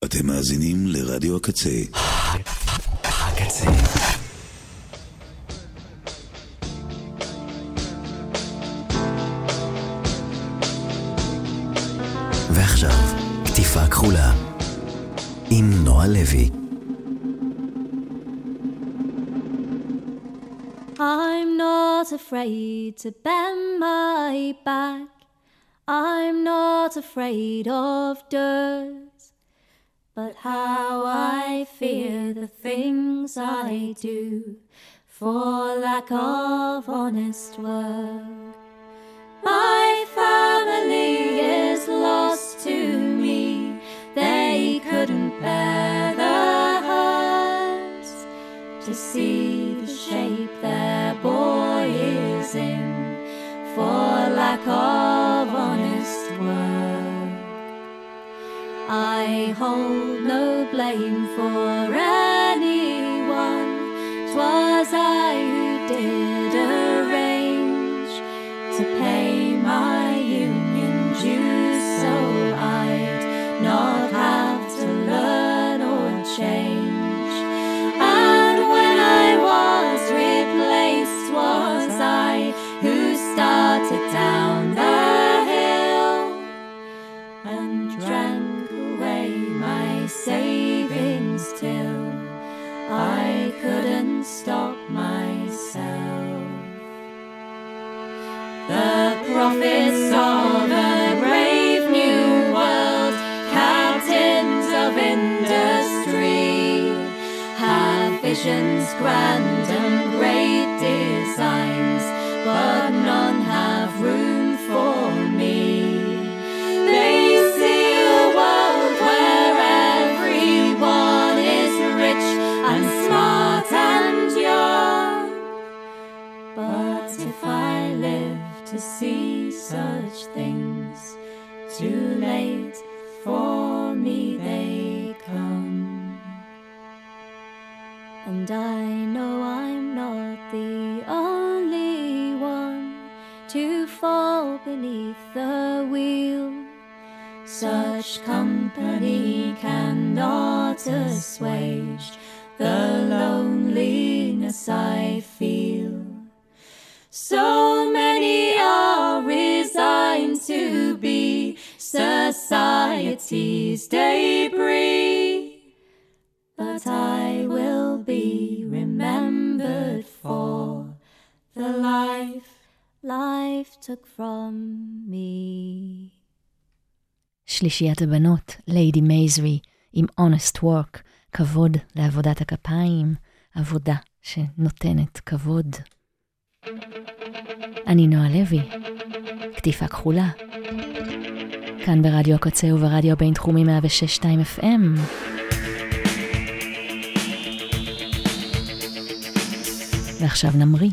אתם מאזינים לרדיו הקצה. הקצה. ועכשיו, כתיפה כחולה עם נועה לוי. I'm not afraid to bend my back. I'm not afraid of dirt. But how I fear the things I do for lack of honest work. My family is lost to me. They couldn't bear the hurt to see the shape their boy is in for lack of honest work. I hold no blame for anyone. 'Twas I who did arrange to pay my union dues, so I'd not have to learn or change. And when I was replaced, 'twas I who started down the hill and drank away my savings till I couldn't stop myself. The prophets of a brave new world, captains of industry, have visions grand and great designs, but none have room for me. They see a world where everyone is rich and smart and young, but if I live to see such things, too late for me they come. And I know I'm not the only one to fall beneath the wheel. Such company cannot assuage the loneliness I feel. So many are resigned to be society's debris, but I will be remembered for the life took from me. שלישיית הבנות, ליידי מייזרי, עם honest work, כבוד לעבודת הכפיים, עבודה שנותנת כבוד. אני נועה לוי, כתיפה כחולה, כאן ברדיו הקצה וברדיו בינתחומי 106.2 FM. ועכשיו נמרי,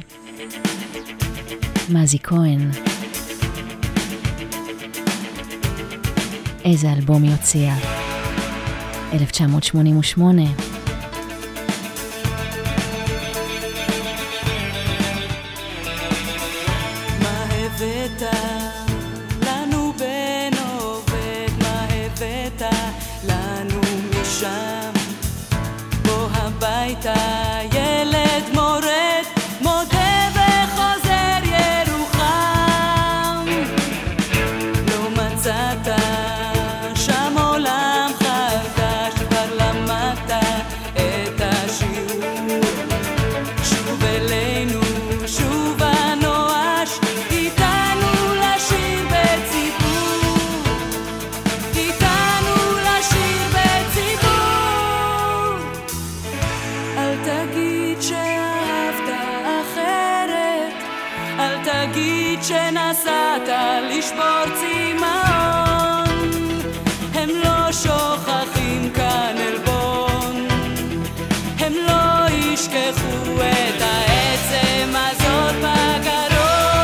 מזי כהן. איזה אלבום היא הוציאה? 1988. מה הבאת לנו בן עובד, מה הבאת לנו משם, בוא הביתה ילד מורד, מודה וחוזר ירוחם. לא מצאת שם עולם חדש, כבר למדת את השיעור. שוב אלינו, שוב הנואש, איתנו לשיר בציבור, איתנו לשיר בציבור. אל תגיד שאהבת אחרת, אל תגיד שנסעת לשבור צימאון. הם לא שוכחים כאן אלבון, הם לא ישכחו את העצם הזאת בגרון.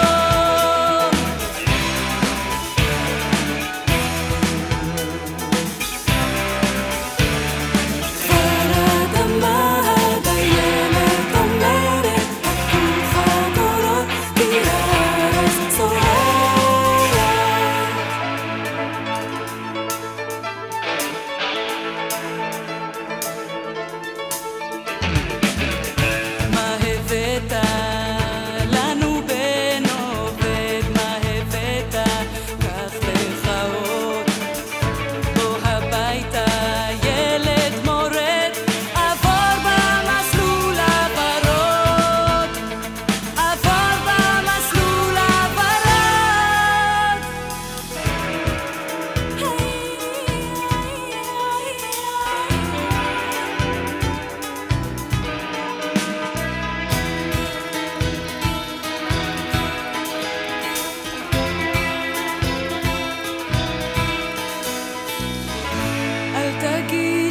כבר אדמה הדיילת אומרת, כולך דורות, כי הארץ צוררת.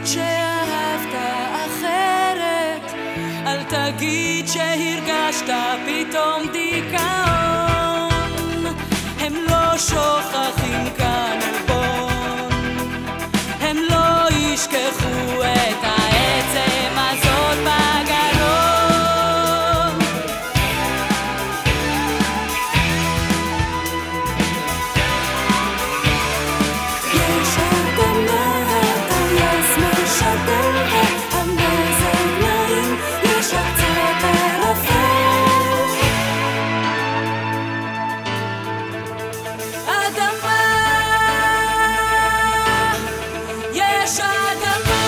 שאהבת אחרת, אל תגיד שהרגשת פתאום דיכאון. הם לא שוכחים כאן אלבון, הם לא ישכחו את העצם הזאת בגרון. יש אדמה, הטייס משדר, המזג נעים, יש קצת ערפל. אדמה, יש אדמה,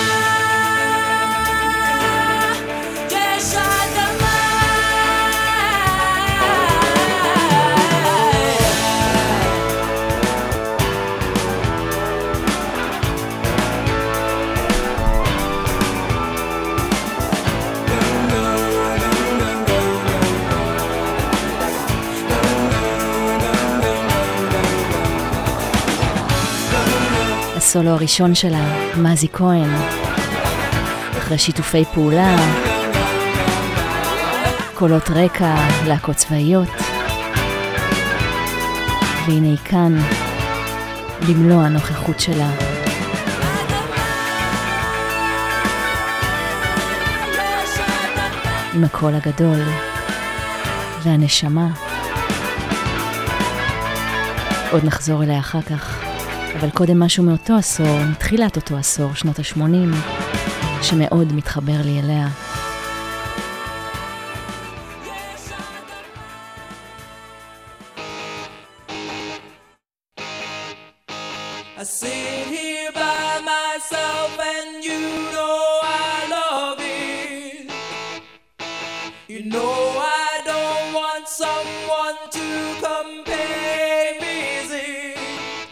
יש אדמה. הסולו הראשון שלה, מזי כהן, אחרי שיתופי פעולה, קולות רקע, להקות צבאיות, והנה היא כאן במלוא הנוכחות שלה. עם הקול הגדול והנשמה. עוד נחזור אליה אחר כך, אבל קודם משהו מאותו עשור, מתחילת אותו עשור, שנות ה-80, שמאוד מתחבר לי אליה. I sit here by myself and you know I love it. You know I don't want someone to compare me with.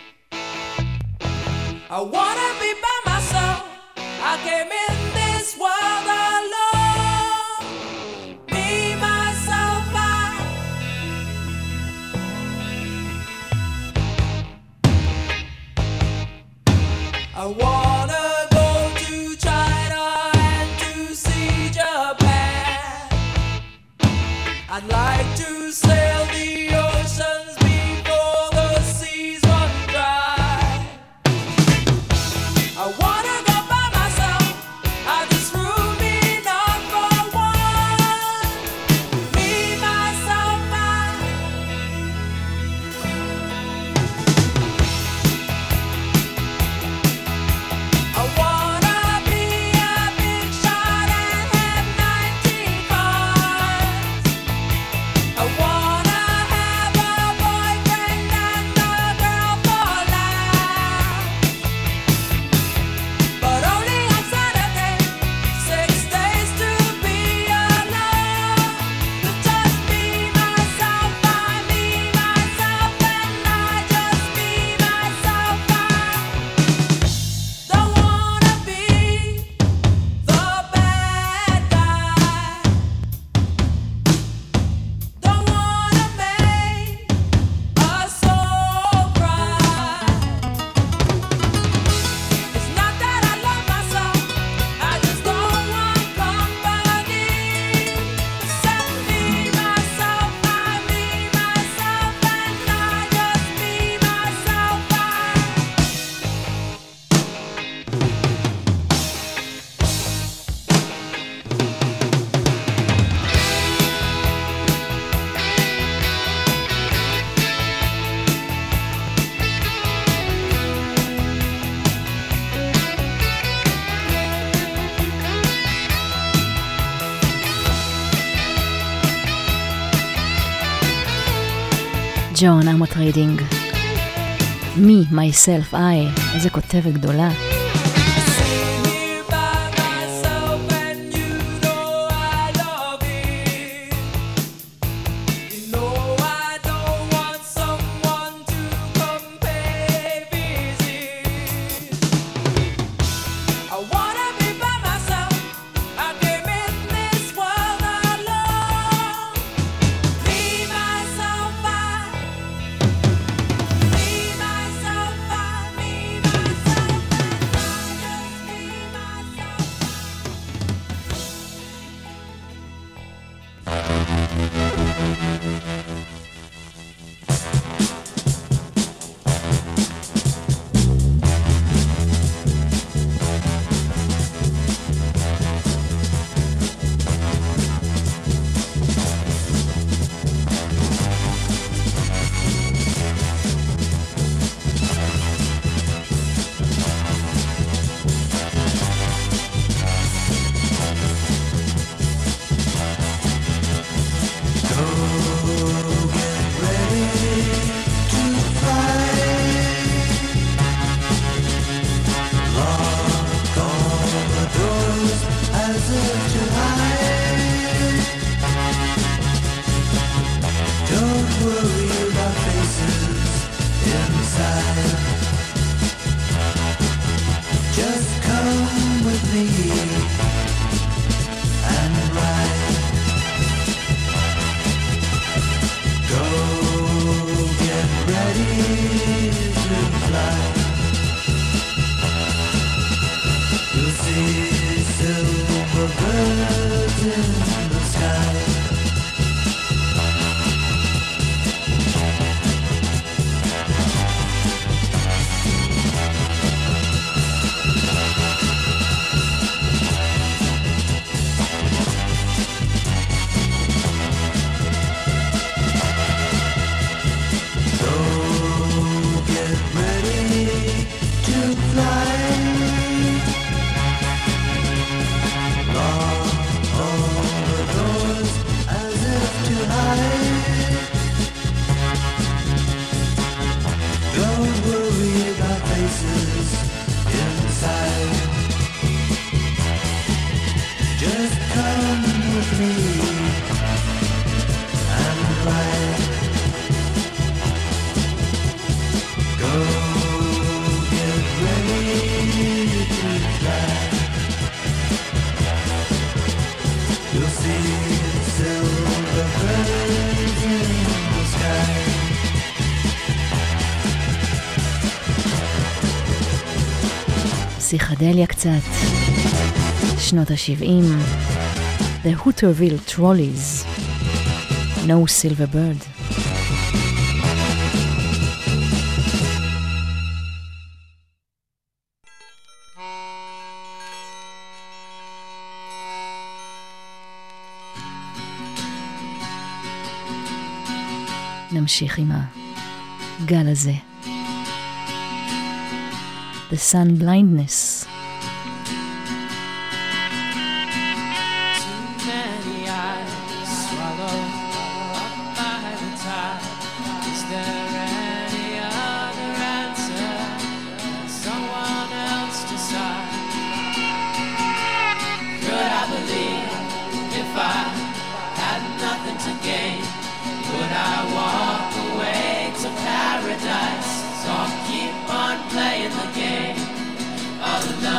I wanna be by myself. I came in this world alone. Me, myself, I wanna go to China and to see Japan. I'd like to sail the oceans before the seas run dry. I wanna go by myself. I just room enough for one. Me, myself, I wanna be a big shot and have 90 cars. I wanna have a boyfriend and a girl for life. But only on Saturday, 6 days to be alone. To just be myself, I me, myself, and I just be myself. I don't wanna be the bad guy. Don't wanna make us all cry. It's not that I love myself, I just don't want company. Set me, myself, I me, myself, and I just be myself. ג'ון אמוט ריידינג, Me, Myself, I, איזה כותבת גדולה. Sit here by myself and you know I love it. You know I don't want someone to compare with it. I wanna be by myself. I came in this world alone. Me, myself, I. Me, myself, I. Me, myself, I. me and right. Go get ready to fly. You'll see silver birds in the sky. Just come with me and ride. Go get ready to fly. You'll see silver birds in the sky. פסיכדליה קצת, שנות ה-70, The Hooterville Trolleys, No Silver Bird. נמשיך עם הגל הזה. The Sun Blindness. Playing the game all alone.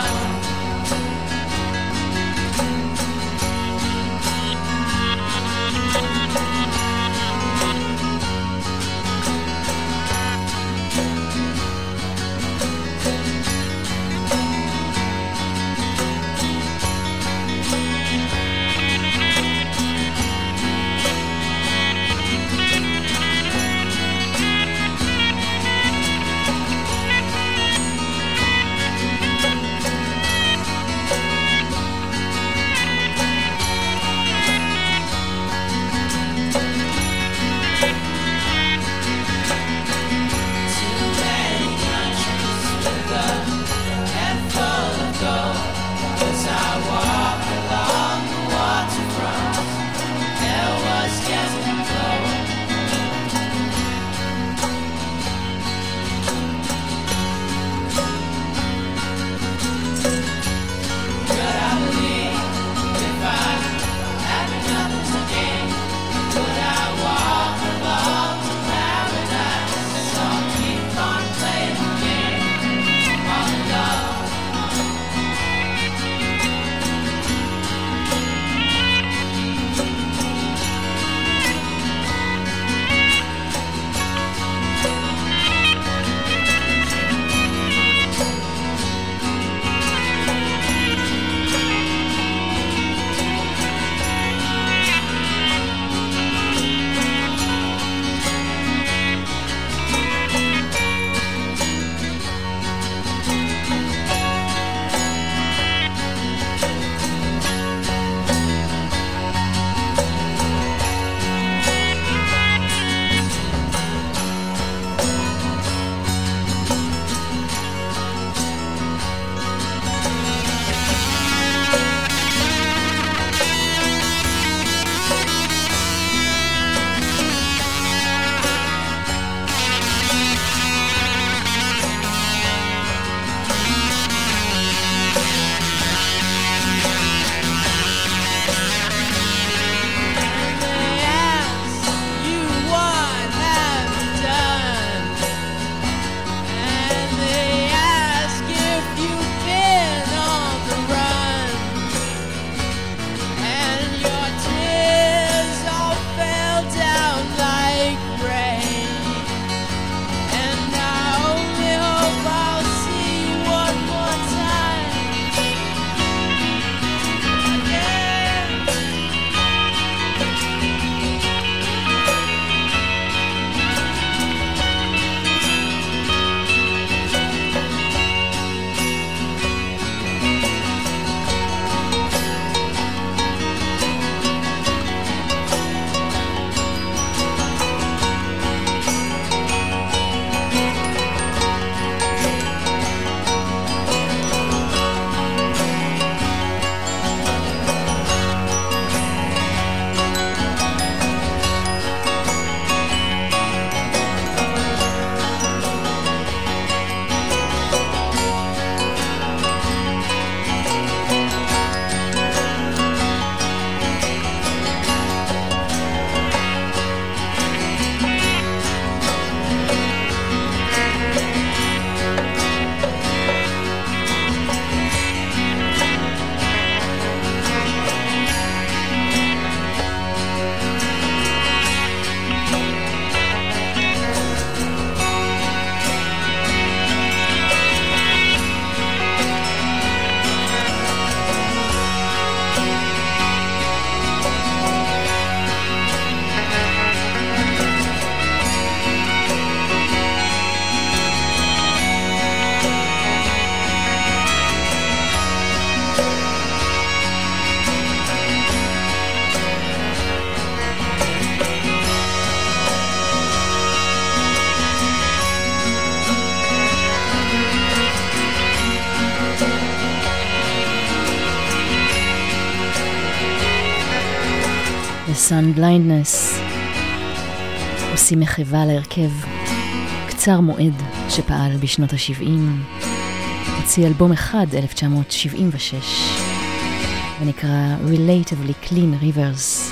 Sun Blindness עושים מחווה להרכב קצר מועד שפעל בשנות ה-70. הוציא אלבום אחד 1976 ונקרא Relatively Clean Rivers.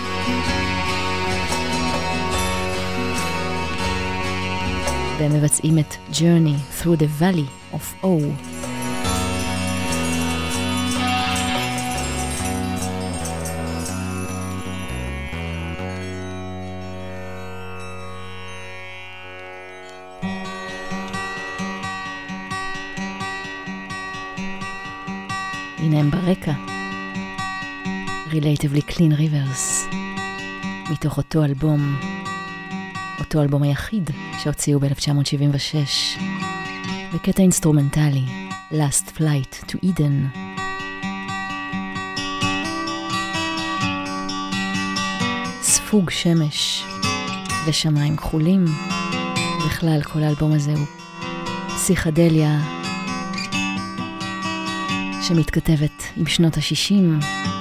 והם מבצעים את Journey Through the Valley of O. הנה הם ברקע, Relatively Clean Rivers, מתוך אותו אלבום היחיד שהוציאו ב-1976, וקטע אינסטרומנטלי, Last Flight to Eden. ספוג שמש ושמיים כחולים, בכלל כל האלבום הזה הוא פסיכדליה שמתכתבת עם שנות ה-60.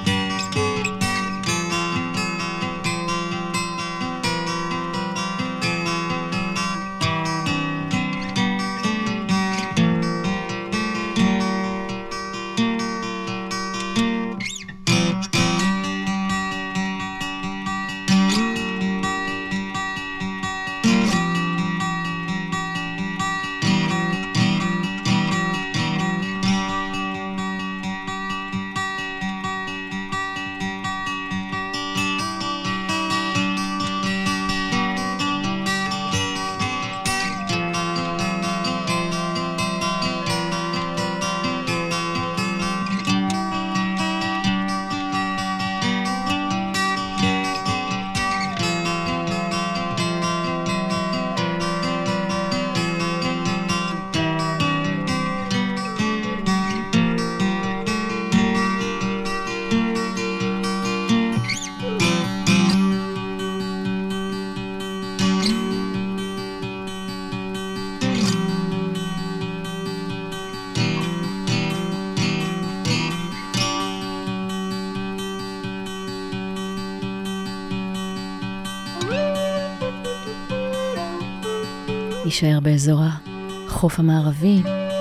יישאר באזור החוף המערבי.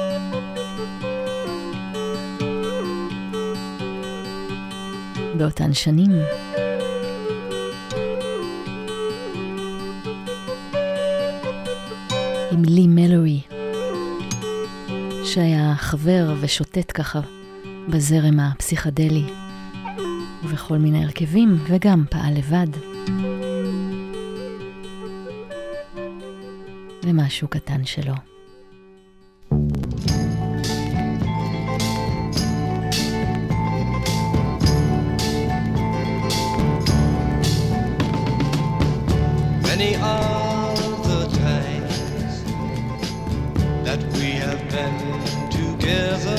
באותן שנים. עם לי מלורי, שהיה חבר ושוטט ככה בזרם הפסיכדלי ובכל מיני הרכבים, וגם פעל לבד. ומשהו קטן שלו. Many are the times that we have been together.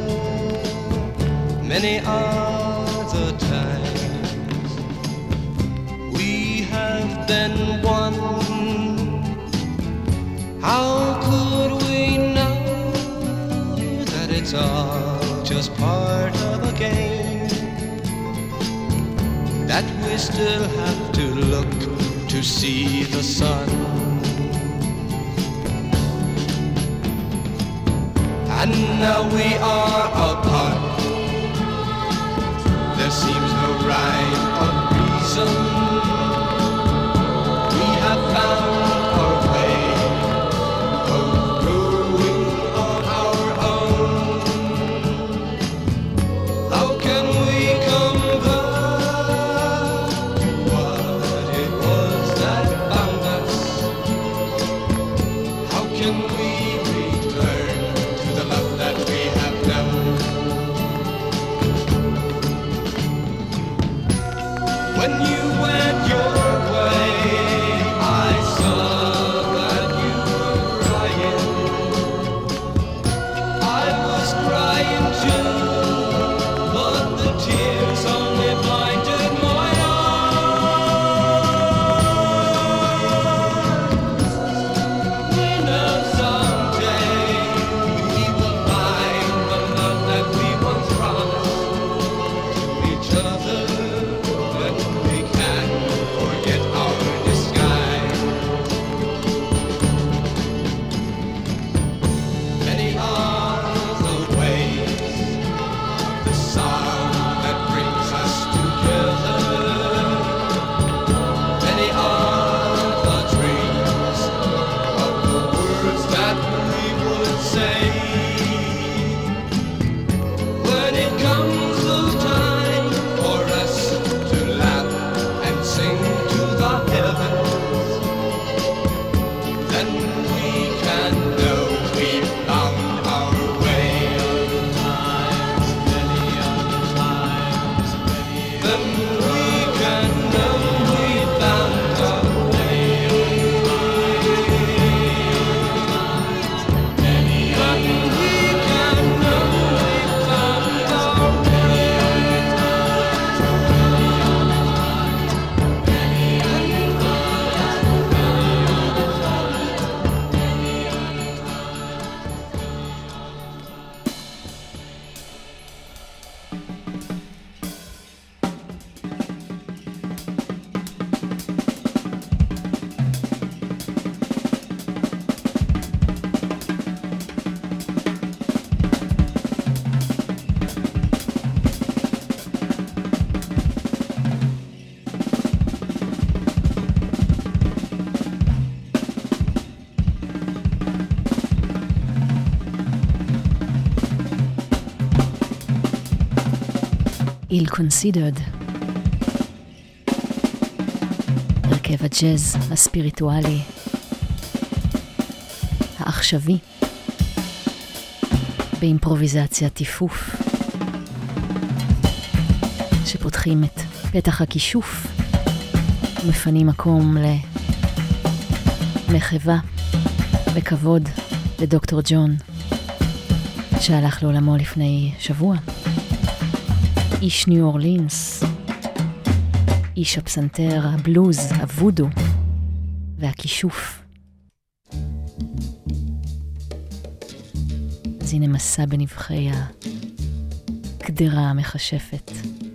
Many are the times we have been one. How could we know that it's all just part of a game? That we still have to look to see the sun. And now we are apart. There seems no rhyme or reason. We have found our way. When you went your way, I saw that you were crying. I was crying too, but the tears only blinded my eyes. We know someday we will find the love that we once promised to each other. We can איל קונסידרד. הרכב הג'אז הספיריטואלי העכשווי באימפרוביזציה טיפוף שפותחים את פתח הכישוף ומפנים מקום למחווה וכבוד לדוקטור ג'ון שהלך לעולמו לפני שבוע. איש ניו אורלינס, איש הפסנתר, הבלוז, הוודו והכישוף. אז הנה מסע בנבחי הקדרה המחשפת.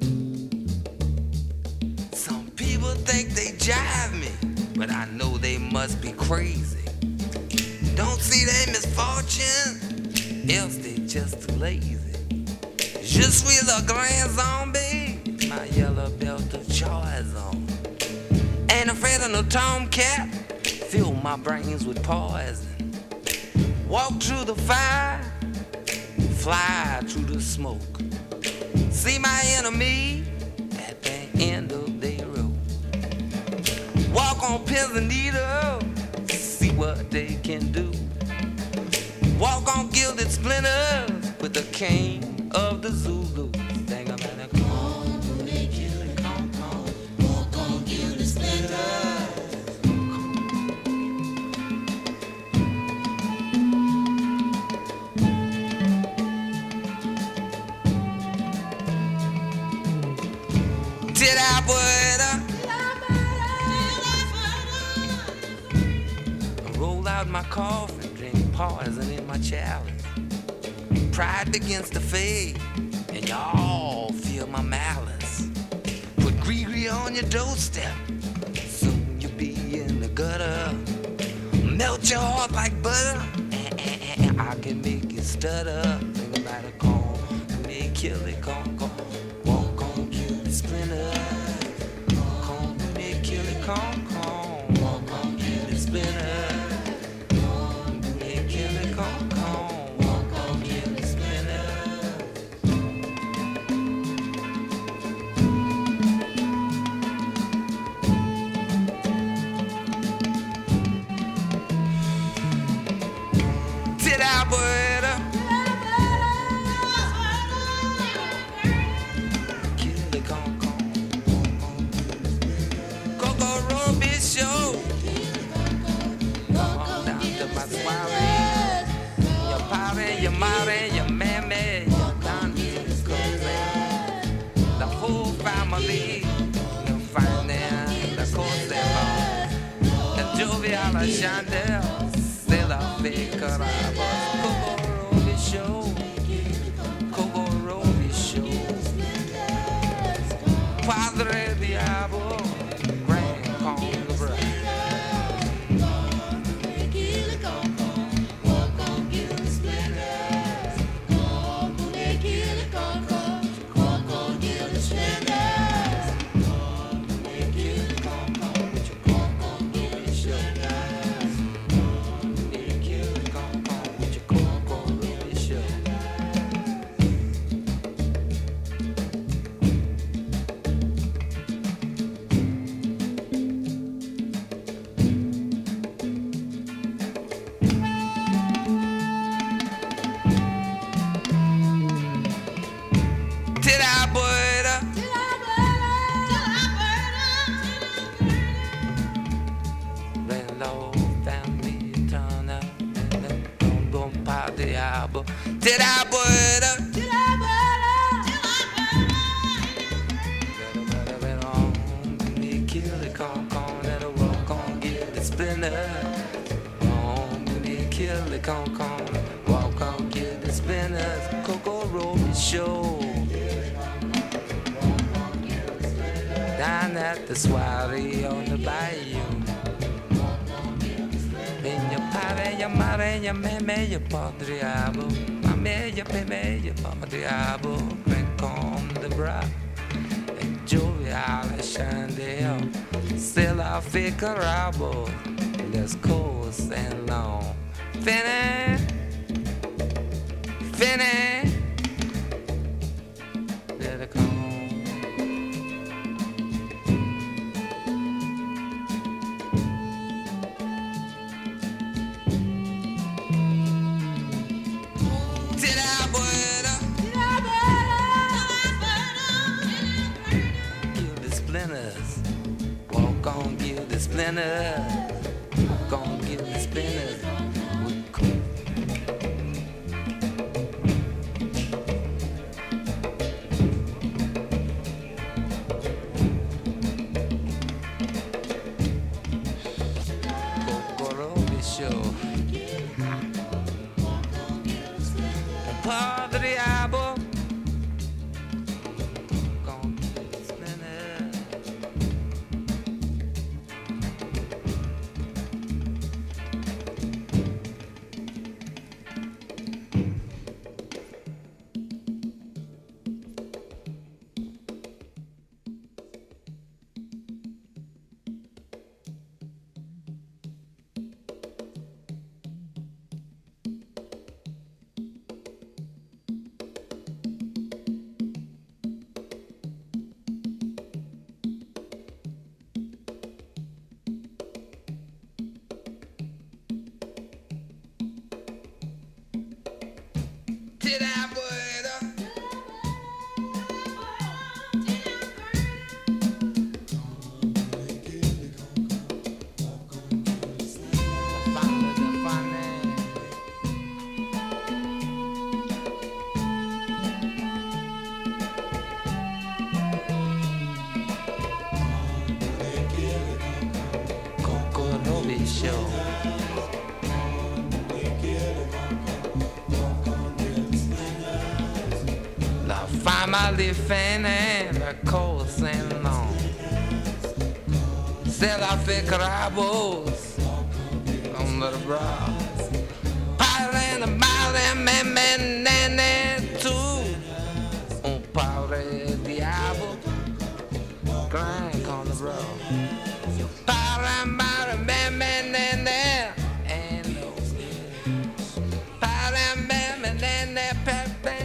Some people think they jive me, but I know they must be crazy. Don't see their misfortune, else they just too lazy. Je suis le grand zombie, my yellow belt of choice on. Ain't afraid of no tomcat, fill my brains with poison. Walk through the fire, fly through the smoke. See my enemy at the end of their road. Walk on pins and needles, see what they can do. Walk on gilded splinters with the king of the Zulu. Dang, I'm at a con, they kill it, con. Walk on gilded splinters. Did I put up? Roll out my coffin, drink poison in my chalice. Pride begins to fade, and y'all feel my malice. Put Gregory on your doorstep, soon you'll be in the gutter. Melt your heart like butter, I can make you stutter. Think about a con, they kill it, con. Walk on, kill the splinter. Con, they kill it, con. Walk on, kill the splinter. Con, they kill it, con. Walk on, kill the splinter. Did I put up? Kill the con. Coco Ruby show. Come down to my soiree. Your party, your mommy, your mammy, your auntie, your cousin. The whole family. You'll find them, the Costello. The jovial Chandel. Still a fake Coco Ruby show. Coco Ruby show. Padre Diablo. Grand Congress. Did I put up? Ran low, family turn up, boom, party album. Did I put up? Kill the con, that'll walk on, get the splinter. Kill the con, walk on, get the spinners. Coco Ruby show. Down at the soiree on the bayou. In your party, your mare, your meme, your padriabo. Mame, your peme, your padriabo. Drink on the bra. And jovial chandelle. Still I figure out. Let's coast and long. Finny. Let it come. spinners. Gonna get the spinners. Cocorobia show. Padre Abo. Gonna get the spinners. Show. La family fene la cosa non se la fe crabos on the bra parle the male men nene tu un padre diavolo crank on the bra parle male men nene and no parle men nene pepe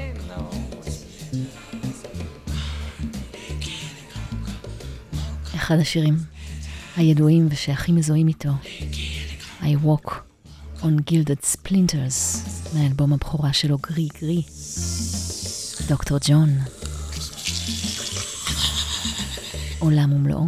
אחד השירים הידועים ושהכי מזוהים איתו, I Walk on Gilded Splinters, מהאלבום הבכורה שלו גרי גרי, דוקטור ג'ון, עולם ומלואו.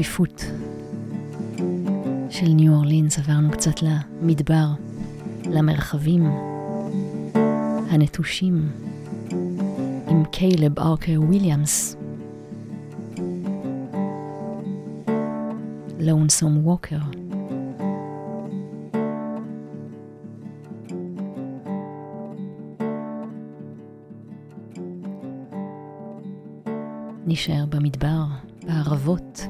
הצפיפות של ניו אורלינס, עברנו קצת למדבר, למרחבים הנטושים, עם קיילב ארקר וויליאמס, לונסום ווקר. נשאר במדבר, בערבות.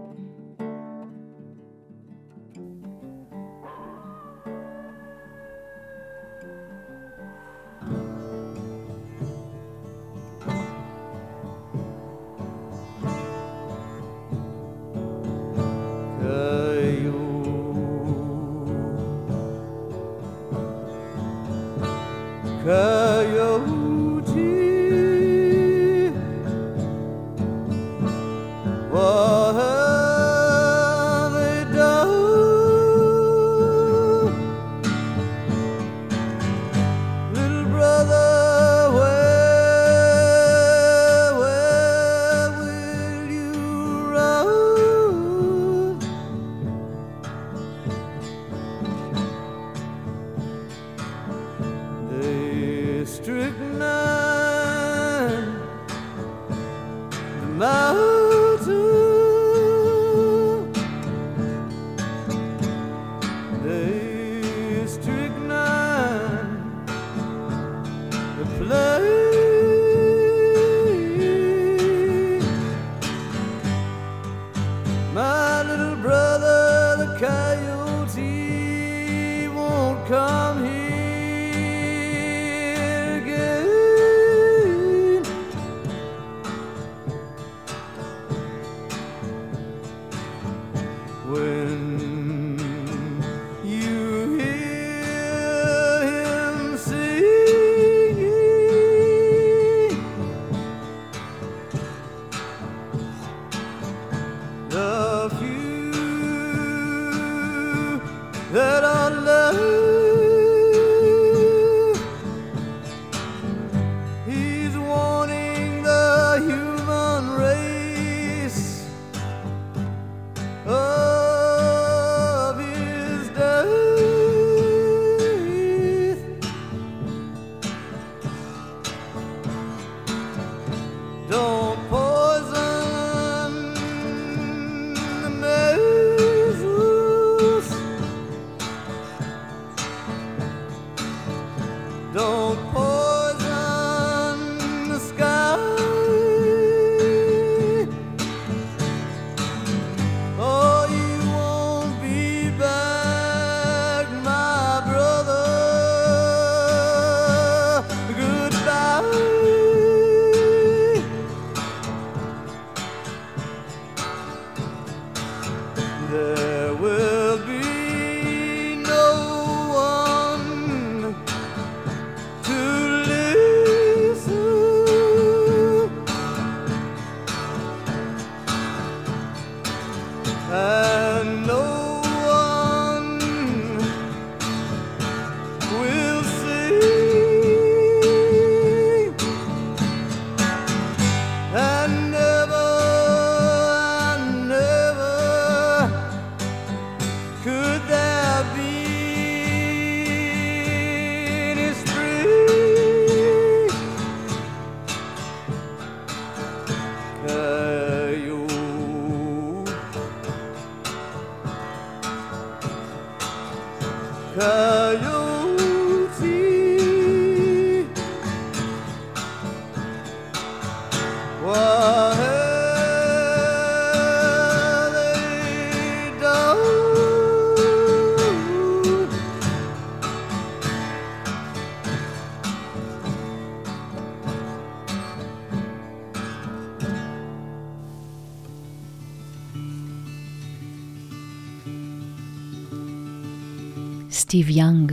סטיב יאנג,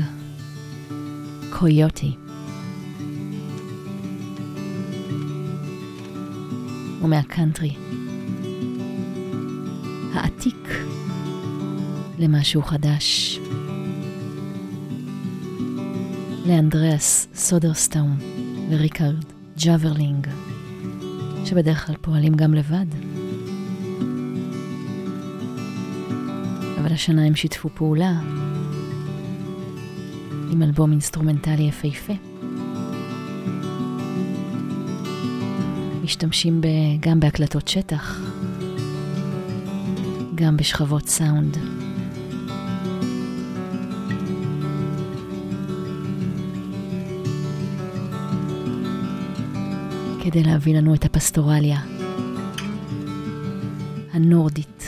קויוטי. ומהקאנטרי העתיק למשהו חדש, לאנדריאס סודרסטאון וריקרד ג'אברלינג, שבדרך כלל פועלים גם לבד. אבל השנה הם שיתפו פעולה עם אלבום אינסטרומנטלי יפהפה. משתמשים גם בהקלטות שטח, גם בשכבות סאונד. כדי להביא לנו את הפסטורליה הנורדית.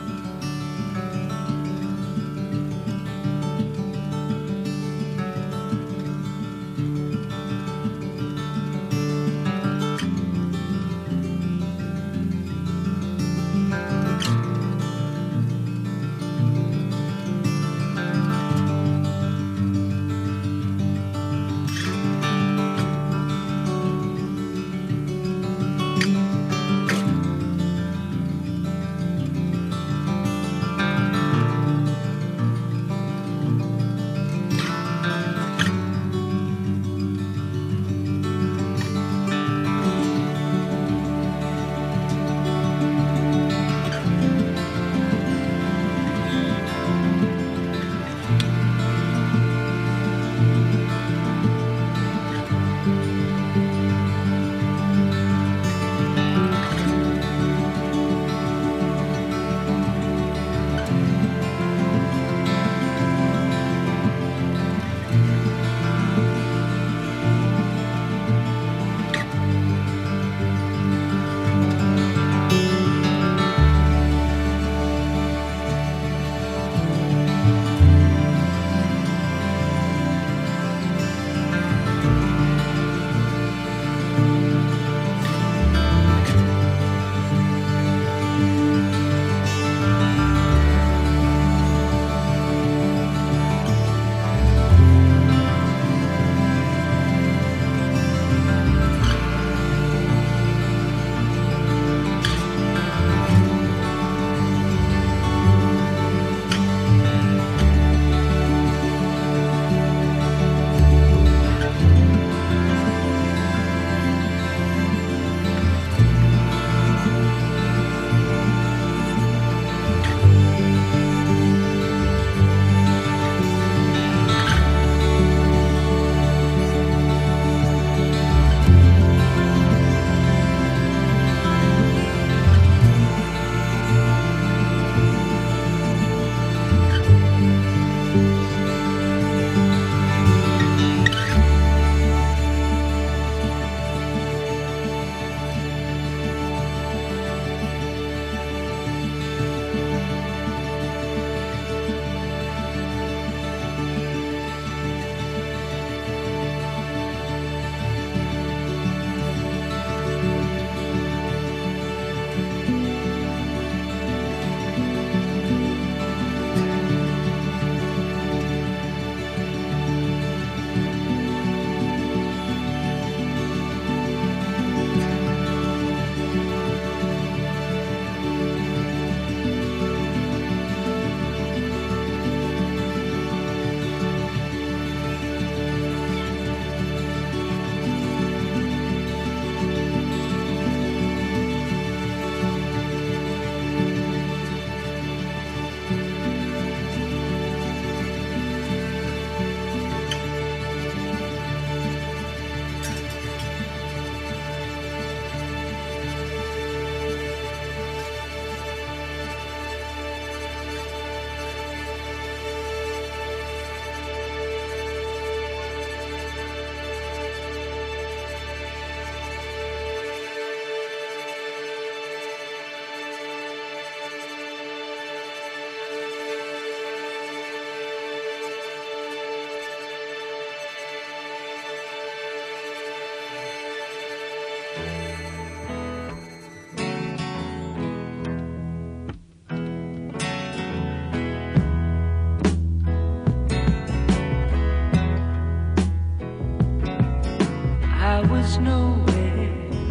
was nowhere.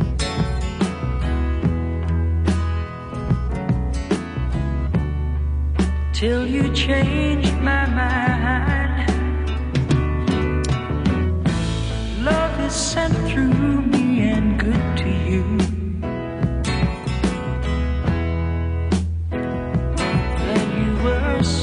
Till you changed my mind. Love is sent through me and good to you. And you were so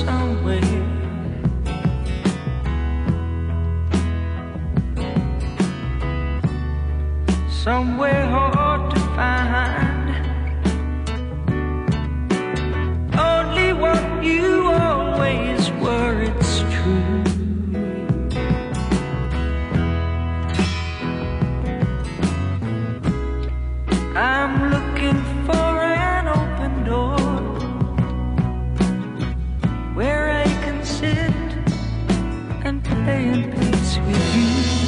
somewhere hard to find. Only what you always were, it's true. I'm looking for an open door where I can sit and play in peace with you.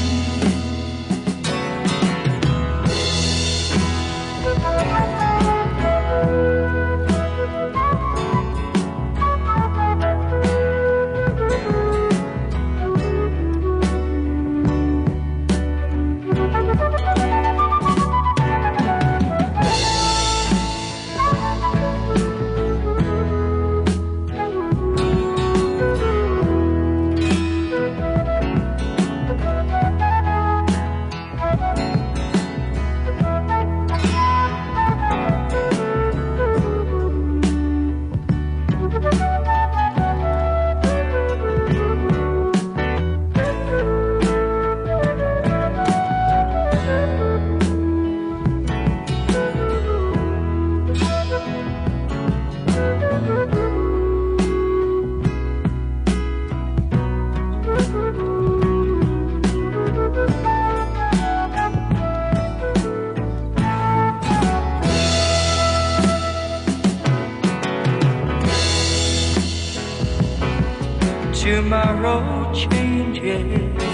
Tomorrow changes.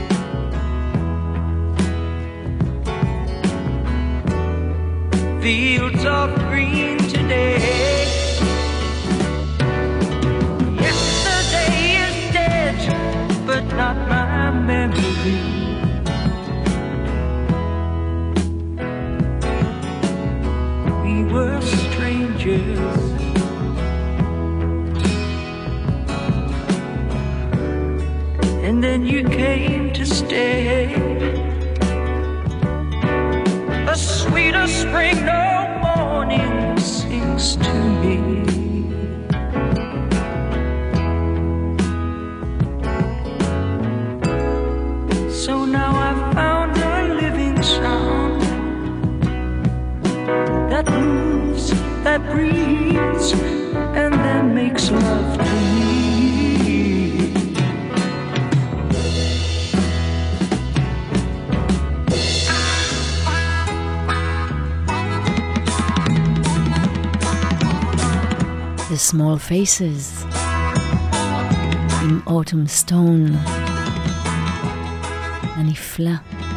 Fields of green today. Yesterday is dead, but not my memory. We were strangers. And then you came to stay. A sweeter spring no morning sings to me. So now I've found a living sound that moves, that breathes, and then makes love to me. The Small Faces עם Autumn Stone הנפלא.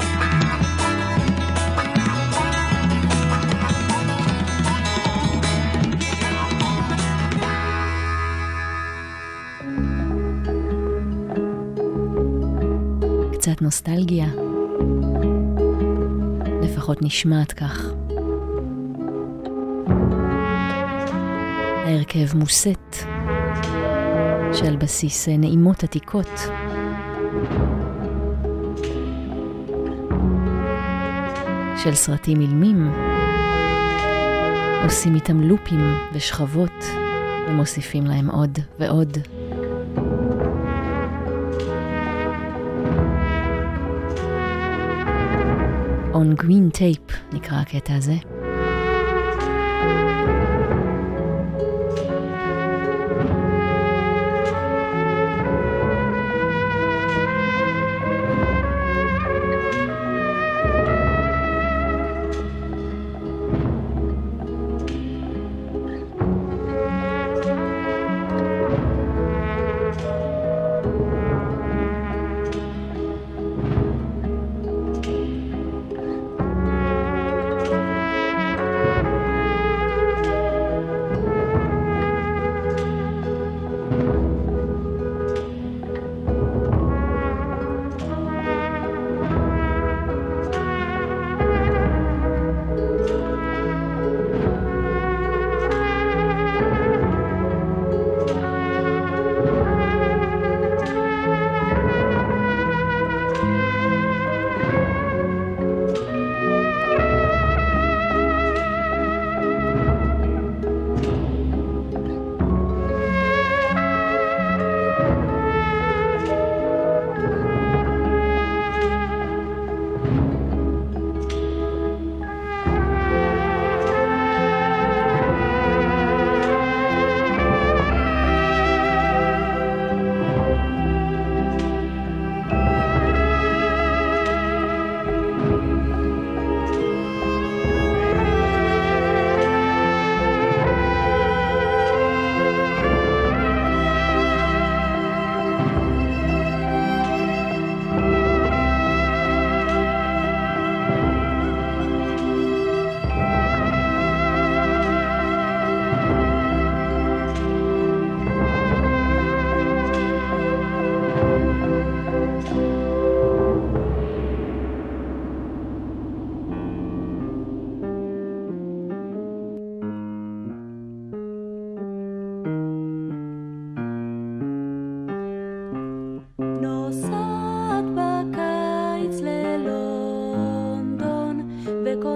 קצת נוסטלגיה, לפחות נשמעת כך. ההרכב מוסט שעל בסיס נעימות עתיקות, של סרטים אילמים, עושים איתם לופים ושכבות ומוסיפים להם עוד ועוד. On Green Tape נקרא הקטע הזה.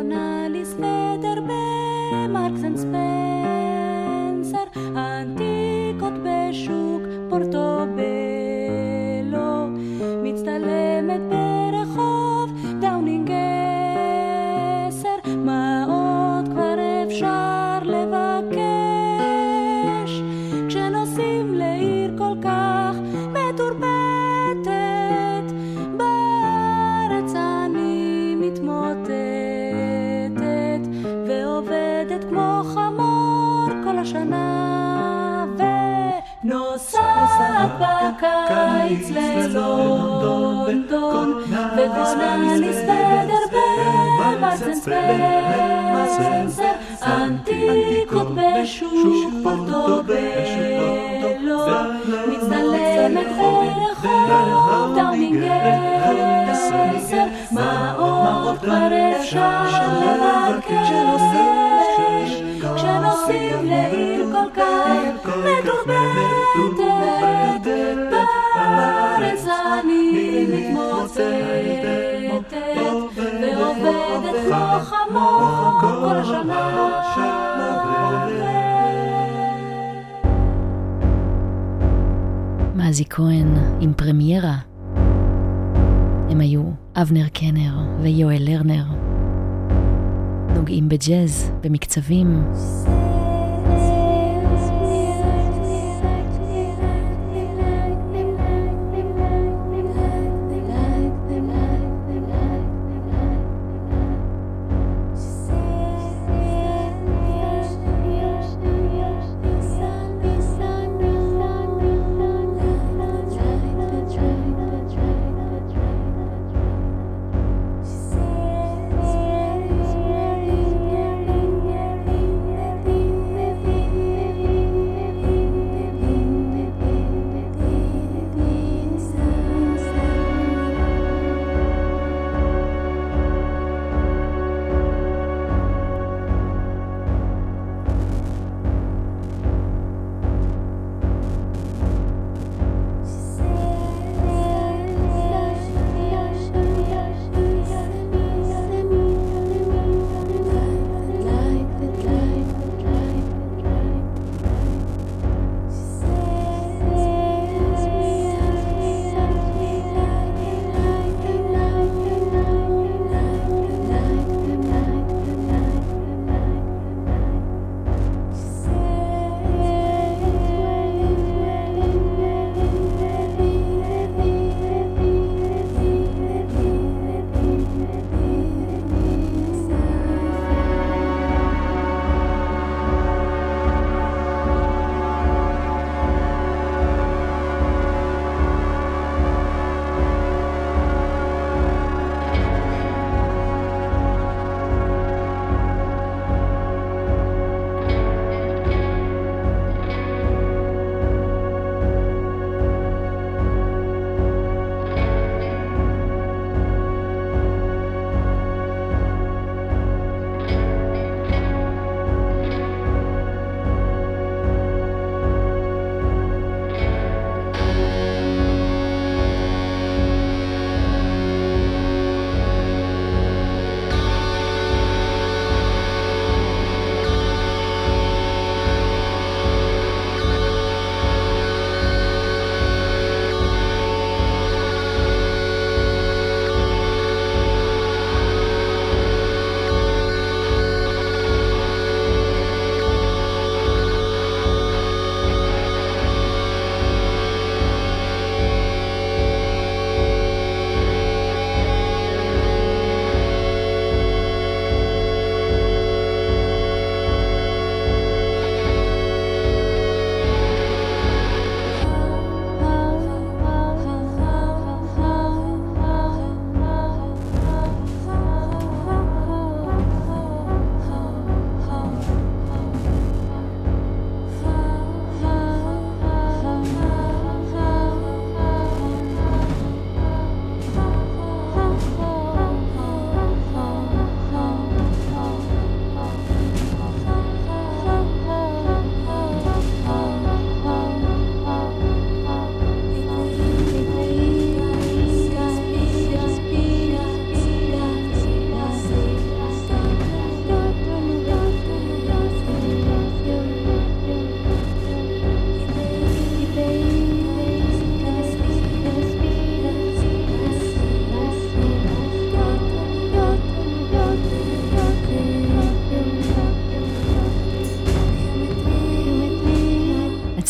וקונה לי סוודר במרקס אנד ספנסר, האנטיקות בשוק פורטובלו, מצטלמת ברחוב דאונינג 10, מה עוד כבר אפשר לבקש כשנוסעים לעיר כל כך מתורבתת? בארץ אני מתמוטטת ועובדת כמו חמור כל השנה, ונוסעת בקיץ ללונדון וקונה לי סוודר במרקס אנד ספנסר, אנטיקות בשוק פורטובלו, מצטלמת ברחוב דאונינג 10, מה עוד כבר אפשר לבקש כשנוסעים לעיר כל כך מתורבתת? בארץ אני מתמוטטת ועובדת כמו חמור כל השנה. מזי כהן עם פרמיירה. הם היו אבנר קנר ויואל לרנר, נוגעים בג'אז, במקצבים.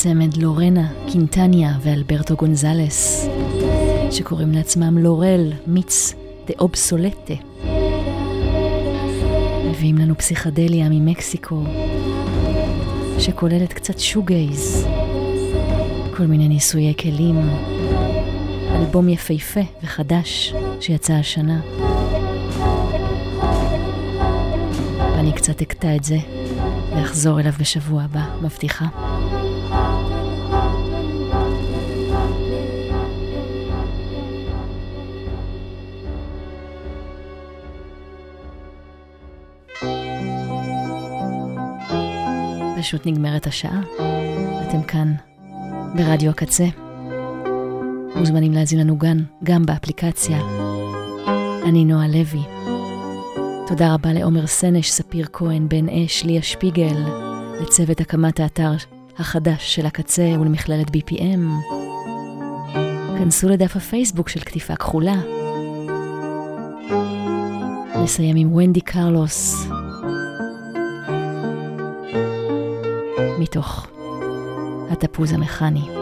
הצמד לורנה, קינטניה ואלברטו גונזלס, שקוראים לעצמם לורל מיץ דה אובסולטה. מביאים לנו פסיכדליה ממקסיקו, שכוללת קצת שוגייז, כל מיני ניסויי כלים, אלבום יפהפה וחדש שיצא השנה. ואני קצת אקטע את זה, ואחזור אליו בשבוע הבא, מבטיחה. פשוט נגמרת השעה. אתם כאן ברדיו הקצה. מוזמנים להזין לנו גם באפליקציה. אני נועה לוי. תודה רבה לעומר סנש, ספיר כהן, בן אש, ליה שפיגל, לצוות הקמת האתר החדש של הקצה ולמכללת BPM. כנסו לדף הפייסבוק של כתיפה כחולה. נסיים עם ונדי קרלוס, מתוך התפוז המכני.